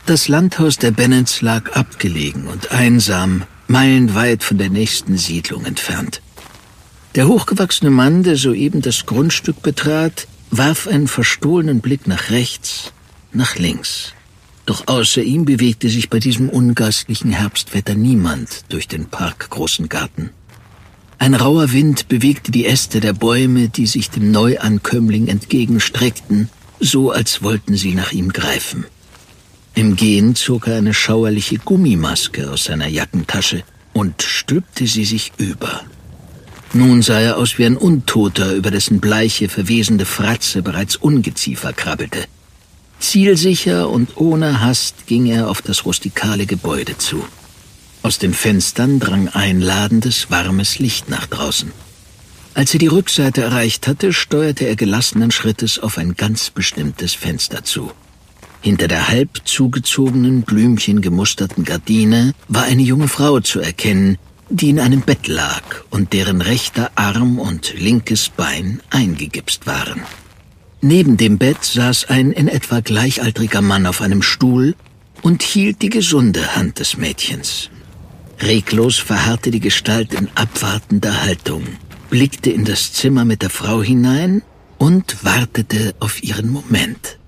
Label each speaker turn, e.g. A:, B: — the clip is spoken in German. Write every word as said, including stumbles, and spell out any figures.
A: Das Landhaus der Bennets lag abgelegen und einsam, meilenweit von der nächsten Siedlung entfernt. Der hochgewachsene Mann, der soeben das Grundstück betrat, warf einen verstohlenen Blick nach rechts, nach links. Doch außer ihm bewegte sich bei diesem ungastlichen Herbstwetter niemand durch den parkgroßen Garten. Ein rauer Wind bewegte die Äste der Bäume, die sich dem Neuankömmling entgegenstreckten, so als wollten sie nach ihm greifen. Im Gehen zog er eine schauerliche Gummimaske aus seiner Jackentasche und stülpte sie sich über. Nun sah er aus wie ein Untoter, über dessen bleiche, verwesende Fratze bereits Ungeziefer krabbelte. Zielsicher und ohne Hast ging er auf das rustikale Gebäude zu. Aus den Fenstern drang einladendes, warmes Licht nach draußen. Als er die Rückseite erreicht hatte, steuerte er gelassenen Schrittes auf ein ganz bestimmtes Fenster zu. Hinter der halb zugezogenen, blümchengemusterten Gardine war eine junge Frau zu erkennen, die in einem Bett lag und deren rechter Arm und linkes Bein eingegipst waren. Neben dem Bett saß ein in etwa gleichaltriger Mann auf einem Stuhl und hielt die gesunde Hand des Mädchens. Reglos verharrte die Gestalt in abwartender Haltung, blickte in das Zimmer mit der Frau hinein und wartete auf ihren Moment.